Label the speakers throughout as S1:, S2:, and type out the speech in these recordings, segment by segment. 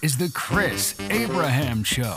S1: is The Chris Abraham Show.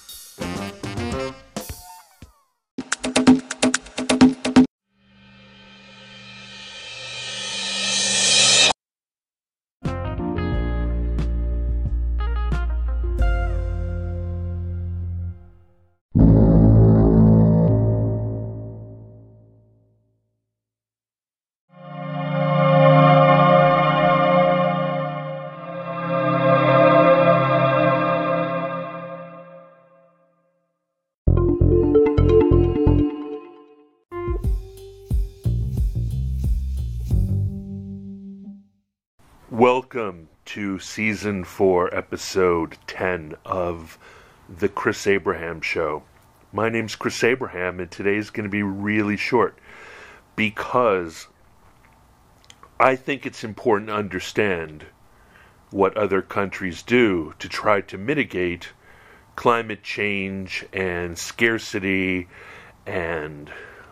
S2: Welcome to Season 4, Episode 10 of The Chris Abraham Show. My name's Chris Abraham, and today's going to be really short because I think it's important to understand what other countries do to try to mitigate climate change and scarcity and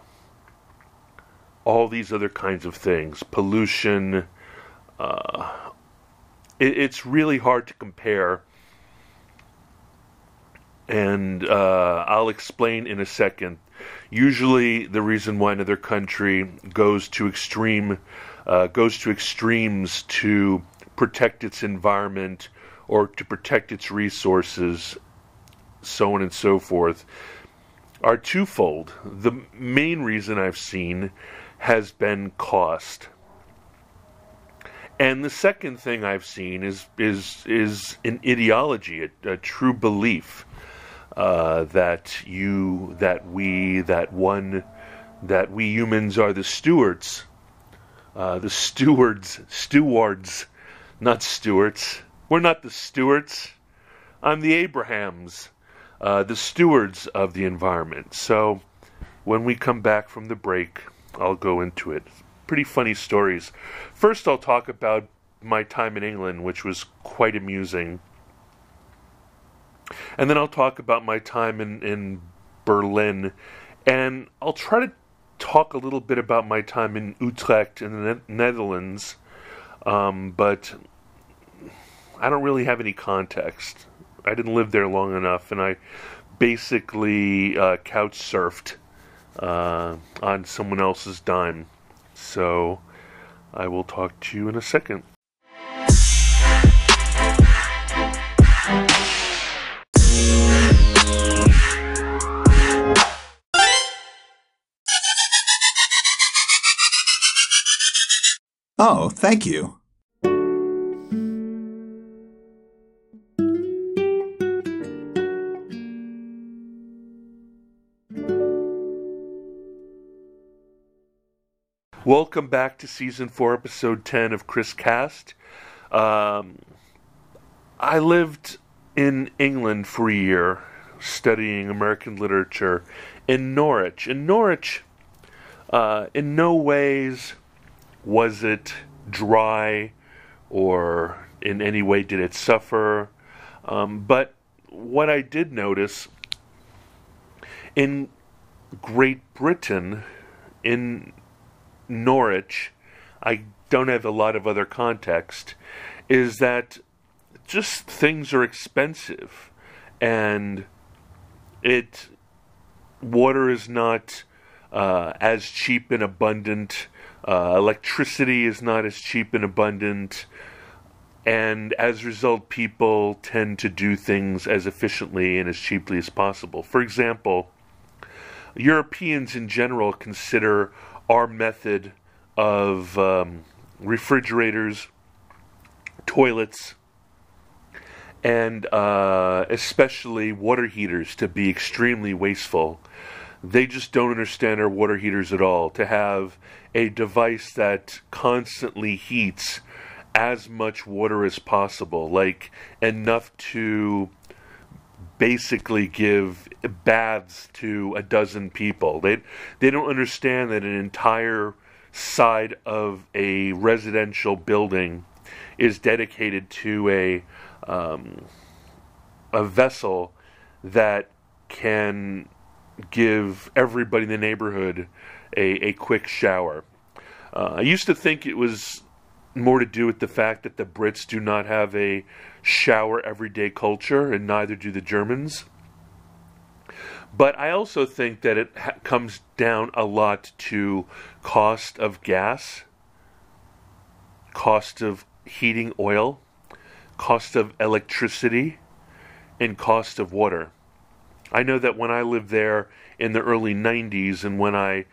S2: all these other kinds of things, pollution. It's really hard to compare, and I'll explain in a second. Usually, the reason why another country goes to extremes to protect its environment or to protect its resources, so on and so forth, are twofold. The main reason I've seen has been cost. And the second thing I've seen is an ideology, a true belief that we humans are the stewards, not stewards. We're not the stewards. I'm the Abrahams, the stewards of the environment. So when we come back from the break, I'll go into it. Pretty funny stories. First, I'll talk about my time in England, which was quite amusing. And then I'll talk about my time in Berlin. And I'll try to talk a little bit about my time in Utrecht in the Netherlands. But I don't really have any context. I didn't live there long enough, and I basically couch surfed on someone else's dime. So, I will talk to you in a second.
S3: Oh, thank you.
S2: Welcome back to Season 4, Episode 10 of Chris Cast. I lived in England for a year, studying American literature in Norwich. In Norwich, in no ways was it dry or in any way did it suffer. But what I did notice, in Great Britain, in Norwich, I don't have a lot of other context, is that just things are expensive, and water is not as cheap and abundant, electricity is not as cheap and abundant, and as a result, people tend to do things as efficiently and as cheaply as possible. For example, Europeans in general consider our method of refrigerators, toilets, and especially water heaters to be extremely wasteful. They just don't understand our water heaters at all. To have a device that constantly heats as much water as possible, like enough to basically give baths to a dozen people. They don't understand that an entire side of a residential building is dedicated to a vessel that can give everybody in the neighborhood a quick shower. I used to think it was more to do with the fact that the Brits do not have a shower everyday culture, and neither do the Germans. But I also think that it comes down a lot to cost of gas, cost of heating oil, cost of electricity, and cost of water. I know that when I lived there in the early 90s, and when I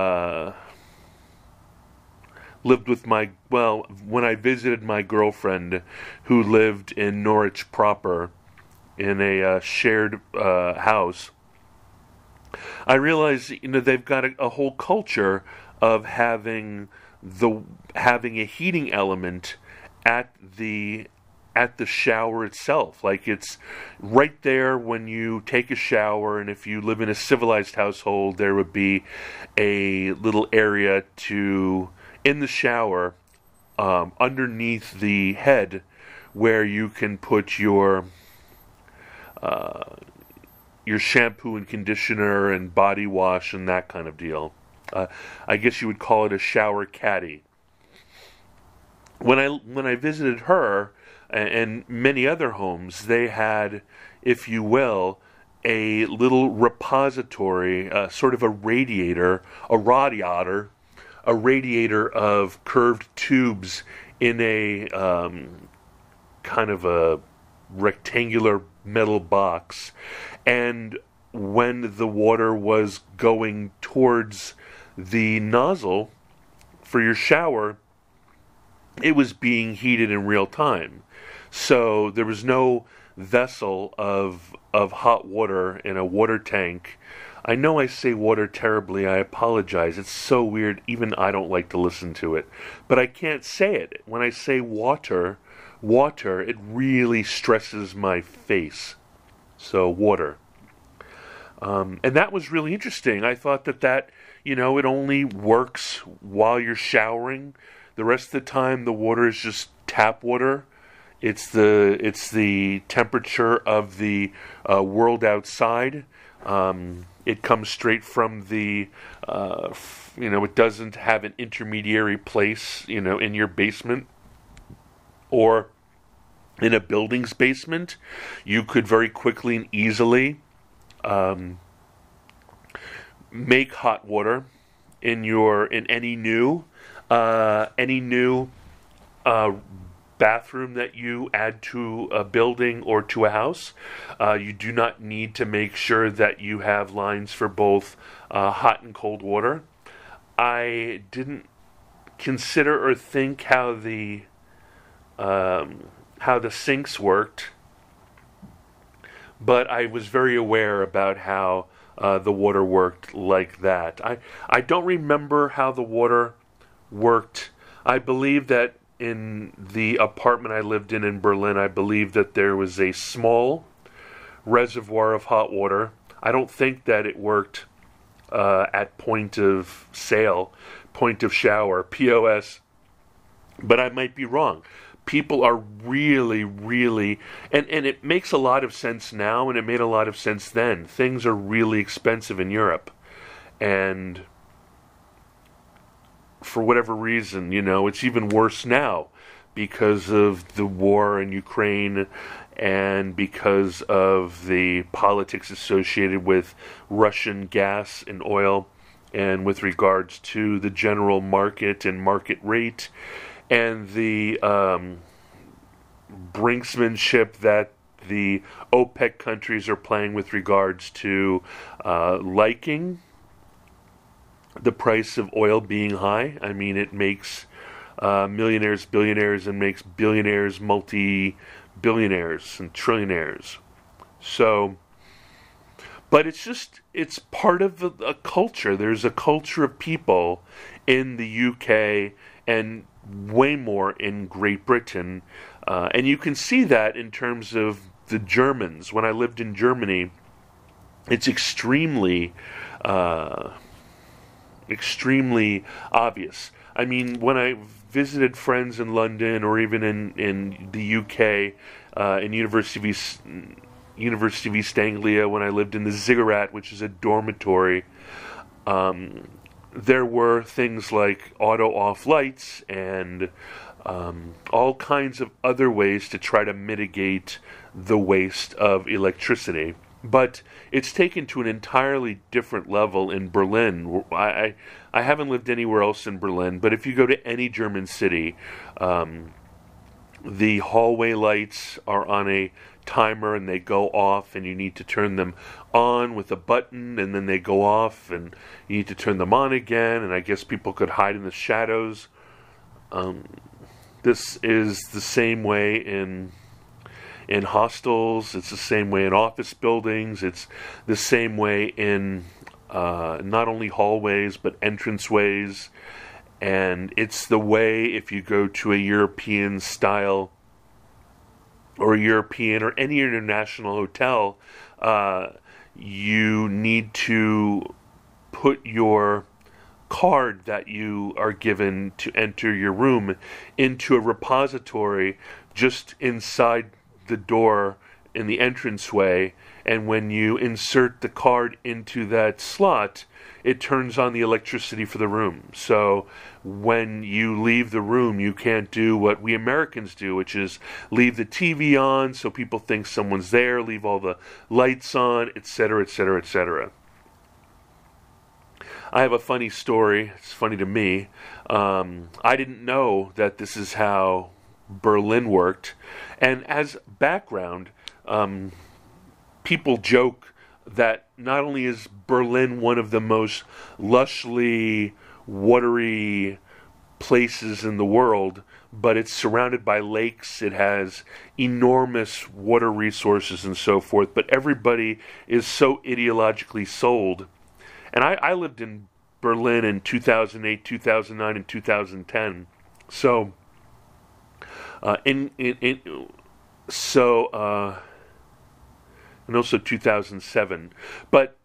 S2: when I visited my girlfriend who lived in Norwich proper in a shared house, I realized, they've got a whole culture of having a heating element at the shower itself. Like, it's right there when you take a shower, and if you live in a civilized household, there would be a little area in the shower, underneath the head, where you can put your shampoo and conditioner and body wash and that kind of deal. I guess you would call it a shower caddy. When I visited her and many other homes, they had, if you will, a little repository, sort of a radiator of curved tubes in a kind of a rectangular metal box. And when the water was going towards the nozzle for your shower, it was being heated in real time. So there was no vessel of hot water in a water tank. I know I say water terribly. I apologize. It's so weird. Even I don't like to listen to it. But I can't say it. When I say water, it really stresses my face. So water. And that was really interesting. I thought that it only works while you're showering. The rest of the time, the water is just tap water. It's the temperature of the world outside. It comes straight from the, it doesn't have an intermediary place, in your basement or in a building's basement. You could very quickly and easily make hot water in any new bathroom that you add to a building or to a house. You do not need to make sure that you have lines for both hot and cold water. I didn't consider or think how the sinks worked, but I was very aware about how the water worked like that. I don't remember how the water worked. I believe that in the apartment I lived in Berlin, I believe that there was a small reservoir of hot water. I don't think that it worked at point of sale, point of shower, POS, but I might be wrong. People are really, really, and it makes a lot of sense now, and it made a lot of sense then. Things are really expensive in Europe, and for whatever reason, it's even worse now because of the war in Ukraine and because of the politics associated with Russian gas and oil, and with regards to the general market and market rate, and the brinksmanship that the OPEC countries are playing with regards to liking the price of oil being high. I mean, it makes millionaires billionaires and makes billionaires multi-billionaires and trillionaires. So, but it's part of a culture. There's a culture of people in the UK and way more in Great Britain. And you can see that in terms of the Germans. When I lived in Germany, it's extremely obvious. I mean, when I visited friends in London or even in the UK, in University of East Anglia, when I lived in the Ziggurat, which is a dormitory, there were things like auto-off lights and all kinds of other ways to try to mitigate the waste of electricity. But it's taken to an entirely different level in Berlin. I haven't lived anywhere else in Berlin, but if you go to any German city, the hallway lights are on a timer and they go off, and you need to turn them on with a button, and then they go off and you need to turn them on again, and I guess people could hide in the shadows. This is the same way in hostels, it's the same way in office buildings, it's the same way in not only hallways but entranceways, and it's the way if you go to a European style or European or any international hotel, you need to put your card that you are given to enter your room into a repository just inside the door in the entranceway, and when you insert the card into that slot, it turns on the electricity for the room. So when you leave the room, you can't do what we Americans do, which is leave the TV on so people think someone's there, leave all the lights on, etc., etc., etc. I have a funny story. It's funny to me. I didn't know that this is how Berlin worked. And as background, people joke that not only is Berlin one of the most lushly, watery places in the world, but it's surrounded by lakes, it has enormous water resources and so forth, but everybody is so ideologically sold. And I lived in Berlin in 2008, 2009, and 2010. So, and also 2007. But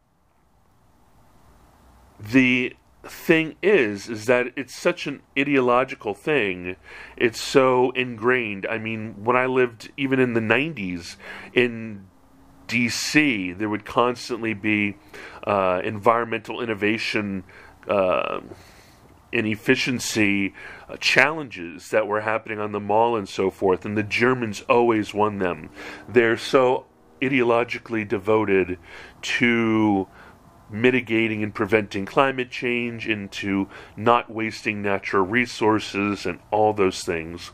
S2: the thing is that it's such an ideological thing. It's so ingrained. I mean, when I lived even in the 90s in DC, there would constantly be environmental innovation and efficiency challenges that were happening on the mall and so forth, and the Germans always won them. They're so ideologically devoted to mitigating and preventing climate change, into not wasting natural resources and all those things,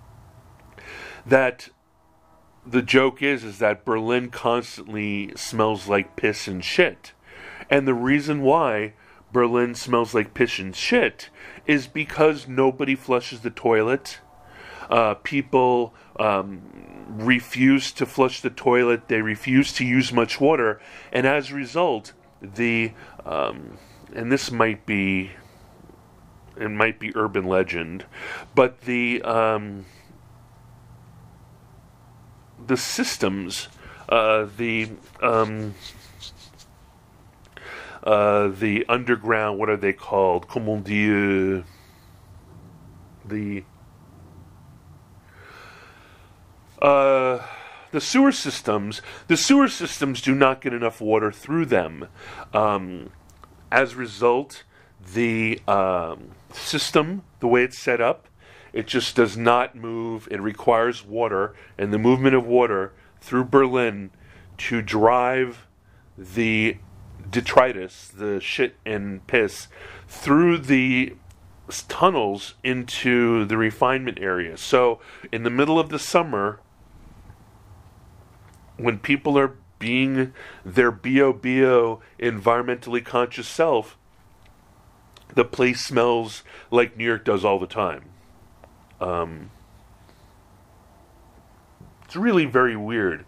S2: that the joke is that Berlin constantly smells like piss and shit. And the reason why Berlin smells like piss and shit is because nobody flushes the toilet. People refuse to flush the toilet. They refuse to use much water. And as a result, and this might be urban legend, but the systems, the underground, what are they called? Comment dire? The sewer systems. The sewer systems do not get enough water through them. As a result, the system, the way it's set up, it just does not move. It requires water and the movement of water through Berlin to drive the detritus, the shit and piss, through the tunnels into the refinement area. So in the middle of the summer, when people are being their bio environmentally conscious self, the place smells like New York does all the time. It's really very weird.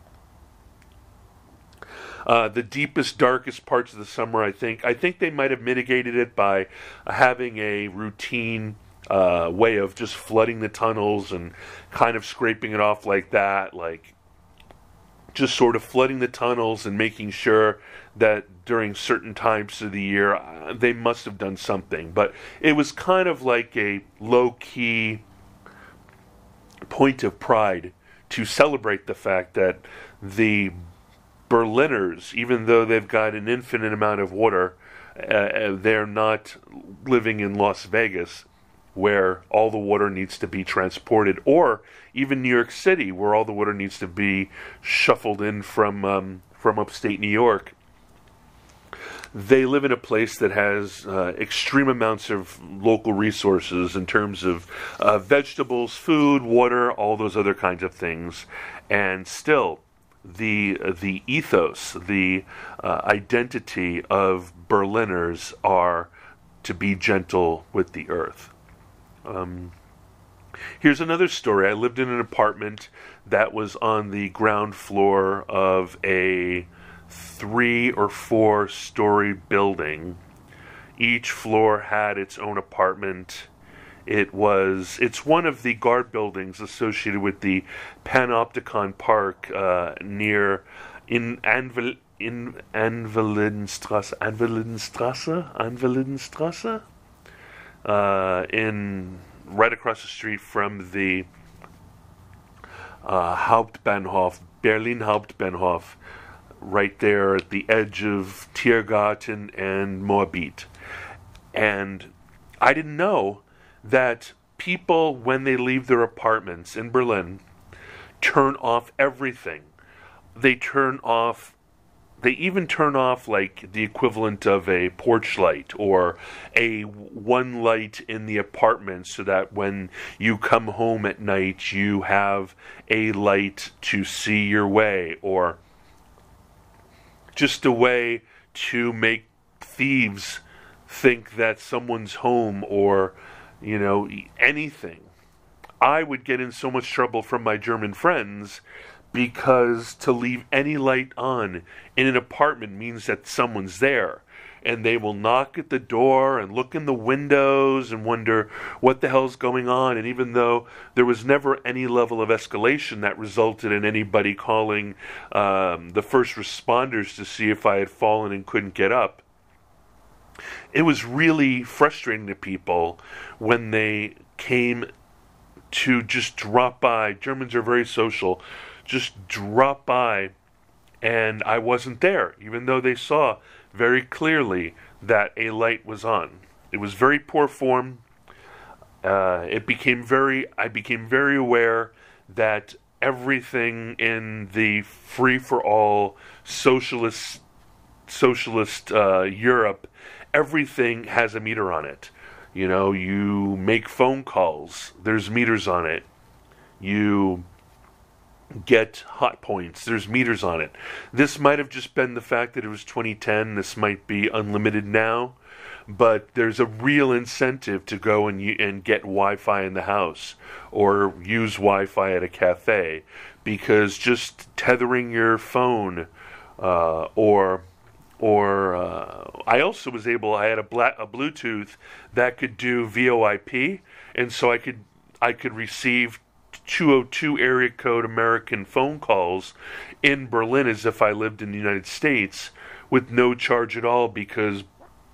S2: The deepest, darkest parts of the summer, I think they might have mitigated it by having a routine way of just flooding the tunnels and kind of scraping it off like that, like just sort of flooding the tunnels and making sure that during certain times of the year they must have done something. But it was kind of like a low-key point of pride to celebrate the fact that the Berliners, even though they've got an infinite amount of water, they're not living in Las Vegas. where all the water needs to be transported, or even New York City, where all the water needs to be shuffled in from upstate New York. They live in a place that has extreme amounts of local resources in terms of vegetables, food, water, all those other kinds of things. And still, the ethos, the identity of Berliners are to be gentle with the earth. Here's another story. I lived in an apartment that was on the ground floor of a 3 or 4 story building. Each floor had its own apartment. It's one of the guard buildings associated with the Panopticon Park near in Anvelidenstrasse, in right across the street from the Hauptbahnhof, Berlin Hauptbahnhof, right there at the edge of Tiergarten and Moabit. And I didn't know that people, when they leave their apartments in Berlin, turn off everything. They even turn off like the equivalent of a porch light or a one light in the apartment, so that when you come home at night you have a light to see your way, or just a way to make thieves think that someone's home, or anything. I would get in so much trouble from my German friends, because to leave any light on in an apartment means that someone's there, and they will knock at the door and look in the windows and wonder what the hell's going on. And even though there was never any level of escalation that resulted in anybody calling the first responders to see if I had fallen and couldn't get up, it was really frustrating to people when they came to just drop by. Germans are very social. Just drop by, and I wasn't there, even though they saw very clearly that a light was on. It was very poor form. I became very aware that everything in the free-for-all socialist Europe, everything has a meter on it. You make phone calls, there's meters on it. You get hot points, there's meters on it. This might have just been the fact that it was 2010. This might be unlimited now, but there's a real incentive to go and get Wi-Fi in the house or use Wi-Fi at a cafe, because just tethering your phone or I also was able, I had a Bluetooth that could do VoIP, and so I could receive 202 area code American phone calls in Berlin as if I lived in the United States with no charge at all, because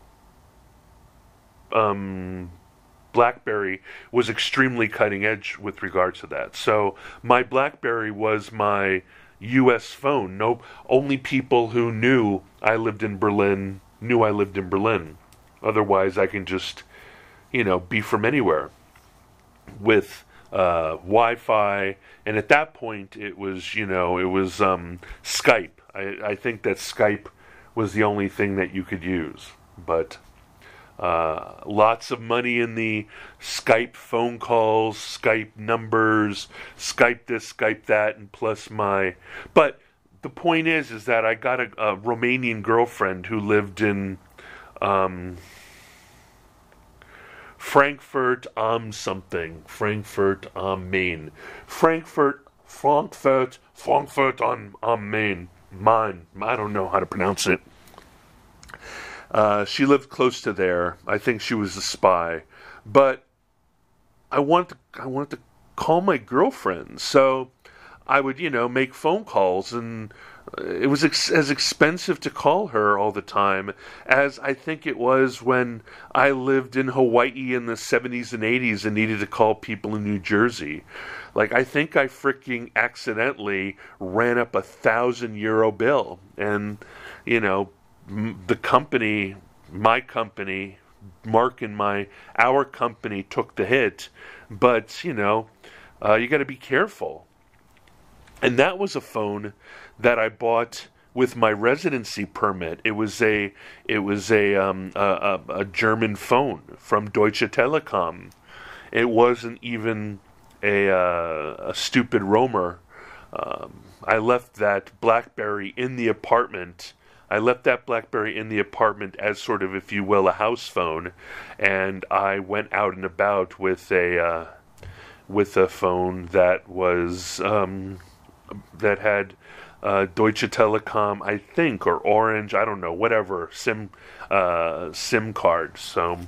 S2: BlackBerry was extremely cutting edge with regards to that. So my BlackBerry was my U.S. phone. Only people who knew I lived in Berlin knew I lived in Berlin. Otherwise, I can just, be from anywhere with Wi-Fi. And at that point, it was Skype. I think that Skype was the only thing that you could use. But lots of money in the Skype phone calls, Skype numbers, Skype this, Skype that, and plus my... But the point is that I got a Romanian girlfriend who lived in Frankfurt am Main. Frankfurt on Main. I don't know how to pronounce it. She lived close to there. I think she was a spy. But I wanted to call my girlfriend. So I would, make phone calls, and it was as expensive to call her all the time as I think it was when I lived in Hawaii in the 70s and 80s and needed to call people in New Jersey. Like, I think I freaking accidentally ran up €1,000 bill. And, my company, Mark and our company took the hit, but you got to be careful. And that was a phone that I bought with my residency permit. It was a German phone from Deutsche Telekom. It wasn't even a stupid roamer. I left that BlackBerry in the apartment. I left that BlackBerry in the apartment as sort of, if you will, a house phone, and I went out and about with a phone that was that had Deutsche Telekom, I think, or Orange, I don't know, whatever SIM card. So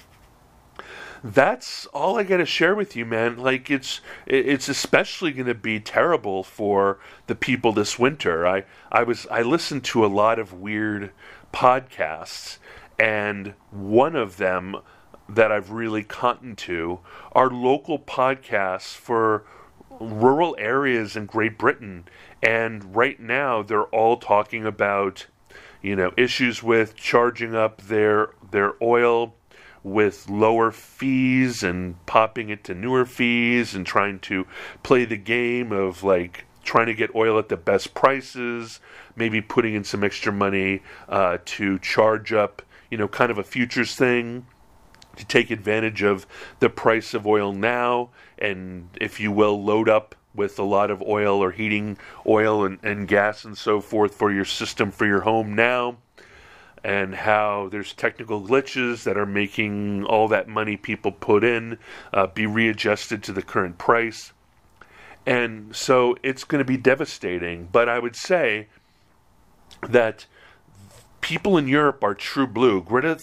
S2: that's all I got to share with you, man. Like it's especially going to be terrible for the people this winter. I listened to a lot of weird podcasts, and one of them that I've really cottoned to are local podcasts for rural areas in Great Britain. And right now they're all talking about, issues with charging up their oil with lower fees and popping it to newer fees and trying to play the game of like trying to get oil at the best prices, maybe putting in some extra money to charge up, kind of a futures thing to take advantage of the price of oil now and, if you will, load up with a lot of oil or heating oil and gas and so forth for your system for your home now, and how there's technical glitches that are making all that money people put in be readjusted to the current price. And so it's going to be devastating. But I would say that people in Europe are true blue. Greta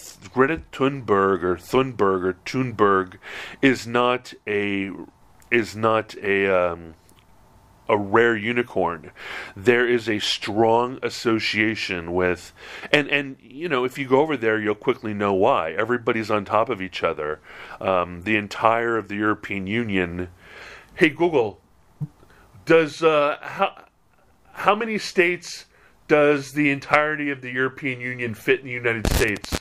S2: Thunberg is not a rare unicorn. There is a strong association with, and if you go over there, you'll quickly know why. Everybody's on top of each other. The entire of the European Union. Hey Google, does how many states does the entirety of the European Union fit in the United States?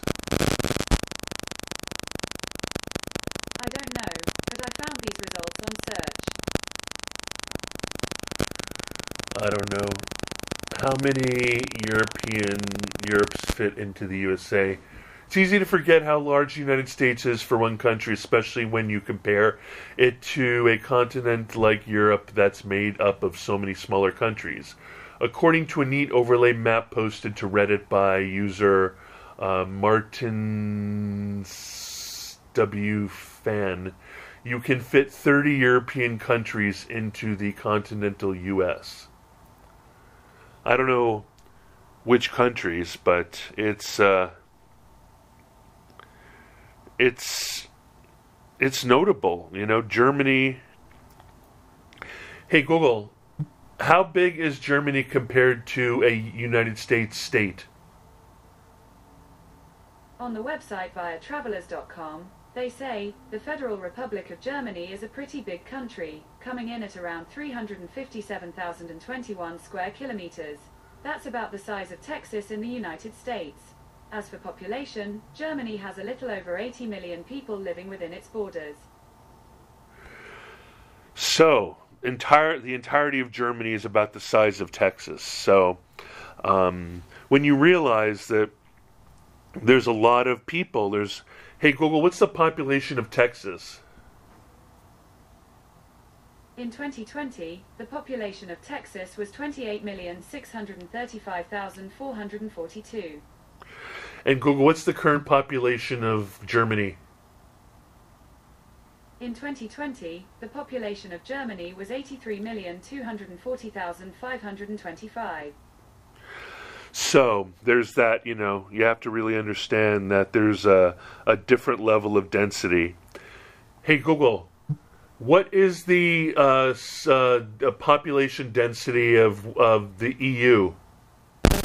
S3: I don't know, but I found these results on search.
S2: I don't know. How many Europes fit into the USA? It's easy to forget how large the United States is for one country, especially when you compare it to a continent like Europe that's made up of so many smaller countries. According to a neat overlay map posted to Reddit by user Martin W. Fan, you can fit 30 European countries into the continental U.S. I don't know which countries, but it's notable. Germany. Hey Google, how big is Germany compared to a United States state?
S3: On the website via travelers.com, they say, the Federal Republic of Germany is a pretty big country, coming in at around 357,021 square kilometers. That's about the size of Texas in the United States. As for population, Germany has a little over 80 million people living within its borders.
S2: So, the entirety of Germany is about the size of Texas. So, when you realize that there's a lot of people, hey Google, what's the population of Texas?
S3: In 2020, the population of Texas was 28,635,442.
S2: And Google, what's the current population of Germany?
S3: In 2020, the population of Germany was 83,240,525.
S2: So, there's that, you have to really understand that there's a different level of density. Hey Google, what is the population density of the EU?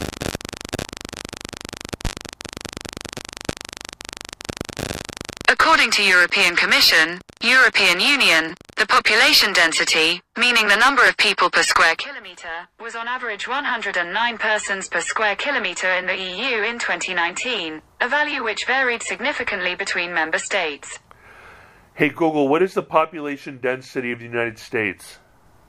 S4: According According to European Commission, European Union, the population density, meaning the number of people per square kilometre, was on average 109 persons per square kilometre in the EU in 2019, a value which varied significantly between member states.
S2: Hey Google, what is the population density of the United States?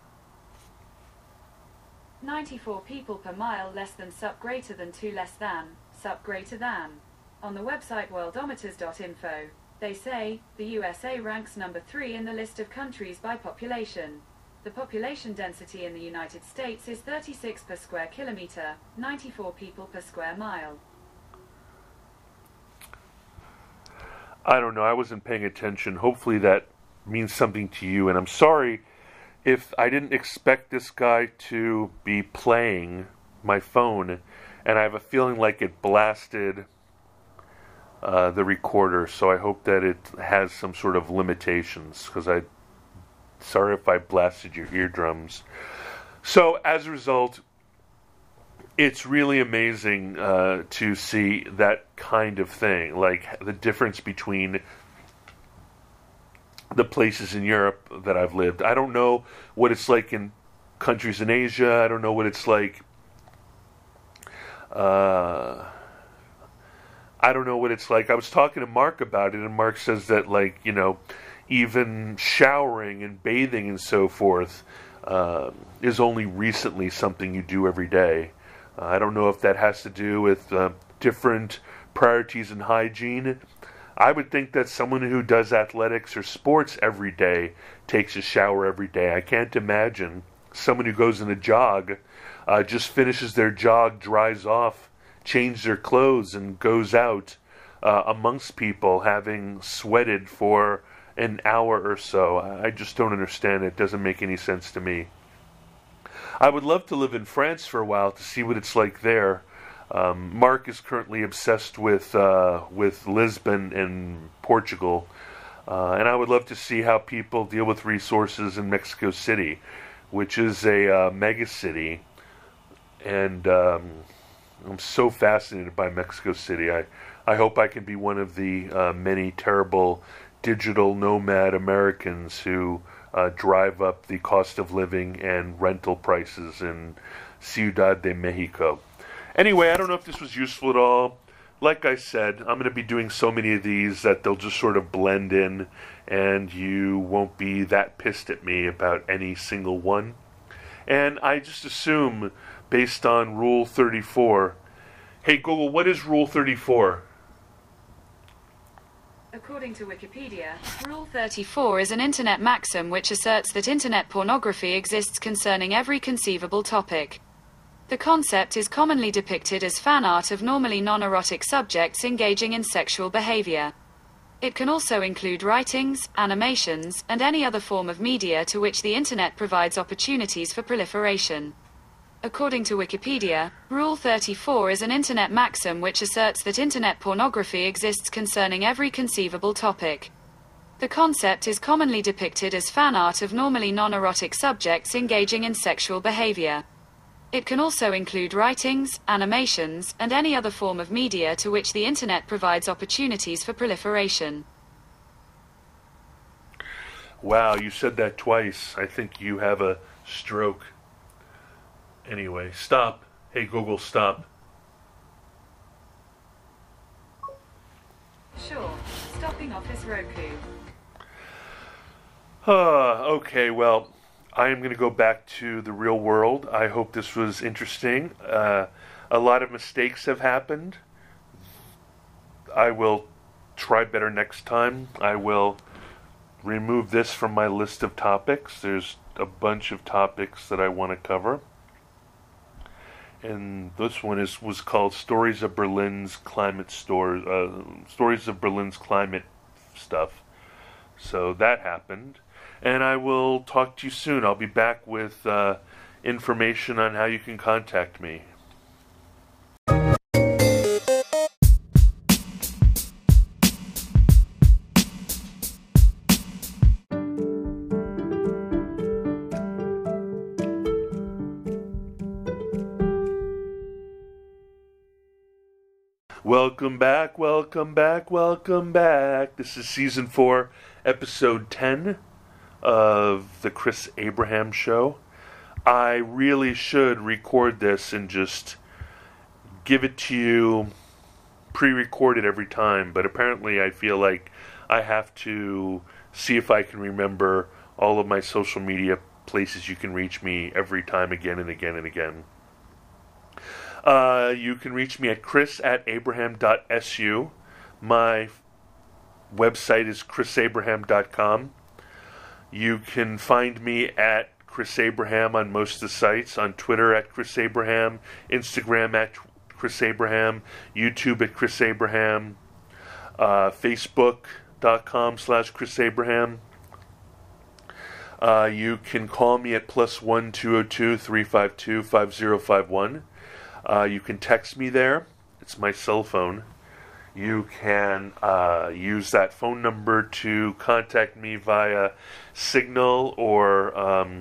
S3: 94 people per mile less than sup greater than 2 less than, sup greater than. On the website worldometers.info, they say, the USA ranks number 3 in the list of countries by population. The population density in the United States is 36 per square kilometre, 94 people per square mile.
S2: I don't know, I wasn't paying attention. Hopefully that means something to you, and I'm sorry if I didn't expect this guy to be playing my phone, and I have a feeling like it blasted the recorder, so I hope that it has some sort of limitations, because sorry if I blasted your eardrums. So as a result, it's really amazing to see that kind of thing, like the difference between the places in Europe that I've lived. I don't know what it's like in countries in Asia. I don't know what it's like. I don't know what it's like. I was talking to Mark about it, and Mark says that, like, you know, even showering and bathing and so forth is only recently something you do every day. I don't know if that has to do with different priorities in hygiene. I would think that someone who does athletics or sports every day takes a shower every day. I can't imagine someone who goes in a jog, just finishes their jog, dries off, changes their clothes, and goes out amongst people having sweated for an hour or so. I just don't understand it. It doesn't make any sense to me. I would love to live in France for a while to see what it's like there. Mark is currently obsessed with Lisbon and Portugal, and I would love to see how people deal with resources in Mexico City, which is a mega city, and I'm so fascinated by Mexico City. I hope I can be one of the many terrible digital nomad Americans who drive up the cost of living and rental prices in Ciudad de Mexico. Anyway, I don't know if this was useful at all. Like I said, I'm going to be doing so many of these that they'll just sort of blend in, and you won't be that pissed at me about any single one. And I just assume, based on Rule 34... Hey Google, what is Rule 34?
S3: According to Wikipedia, Rule 34 is an internet maxim which asserts that internet pornography exists concerning every conceivable topic. The concept is commonly depicted as fan art of normally non-erotic subjects engaging in sexual behavior. It can also include writings, animations, and any other form of media to which the internet provides opportunities for proliferation. According to Wikipedia, Rule 34 is an internet maxim which asserts that internet pornography exists concerning every conceivable topic. The concept is commonly depicted as fan art of normally non-erotic subjects engaging in sexual behavior. It can also include writings, animations, and any other form of media to which the internet provides opportunities for proliferation.
S2: Wow, you said that twice. I think you have a stroke. Anyway, stop. Hey Google, stop.
S3: Sure. Stopping Office Roku.
S2: Okay, well, I am going to go back to the real world. I hope this was interesting. A lot of mistakes have happened. I will try better next time. I will remove this from my list of topics. There's a bunch of topics that I want to cover. And this one was called Stories of Berlin's Climate Stories of Berlin's Climate Stuff. So that happened. And I will talk to you soon. I'll be back with information on how you can contact me. Welcome back, welcome back, welcome back. This is Season 4, Episode 10 of The Chris Abraham Show. I really should record this and just give it to you pre-recorded every time, but apparently I feel like I have to see if I can remember all of my social media places you can reach me every time again and again and again. You can reach me at chris@abraham.su. My website is chrisabraham.com. You can find me at Chris Abraham on most of the sites, on Twitter at Chris Abraham, Instagram at Chris Abraham, YouTube at Chris Abraham, Facebook.com/Chris Abraham. You can call me at +1 202 352 5051. You can text me there. It's my cell phone. You can use that phone number to contact me via Signal or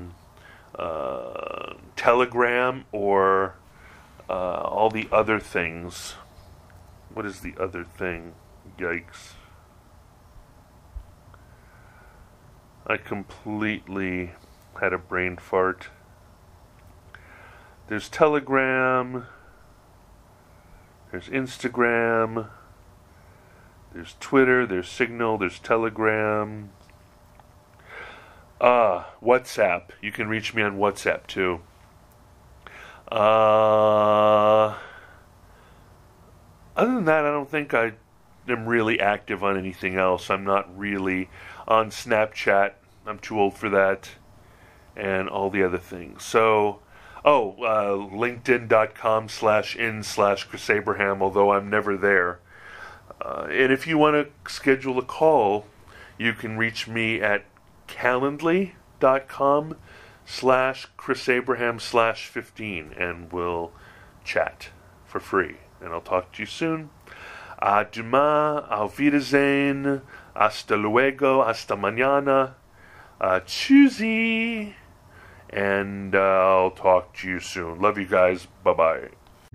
S2: Telegram or all the other things. What is the other thing? Yikes. I completely had a brain fart. There's Telegram. There's Instagram. There's Twitter. There's Signal. There's Telegram. WhatsApp. You can reach me on WhatsApp too. Other than that, I don't think I am really active on anything else. I'm not really on Snapchat. I'm too old for that. And all the other things. So, LinkedIn.com/in/Chris Abraham, although I'm never there. And if you want to schedule a call, you can reach me at calendly.com/Chris Abraham/15, and we'll chat for free. And I'll talk to you soon. Demain, auf Wiedersehen, hasta luego, hasta mañana, tschüssi, and I'll talk to you soon. Love you guys. Bye-bye.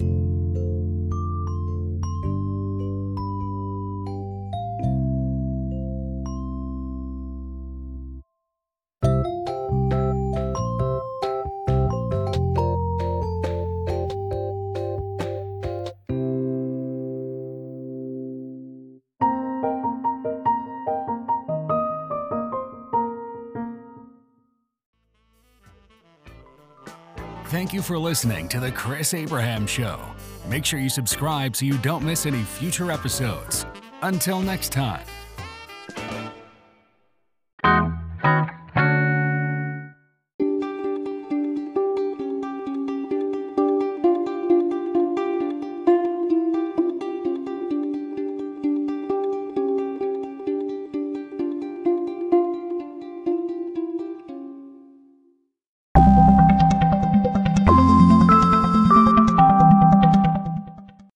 S1: Thank you for listening to The Chris Abraham Show. Make sure you subscribe so you don't miss any future episodes. Until next time.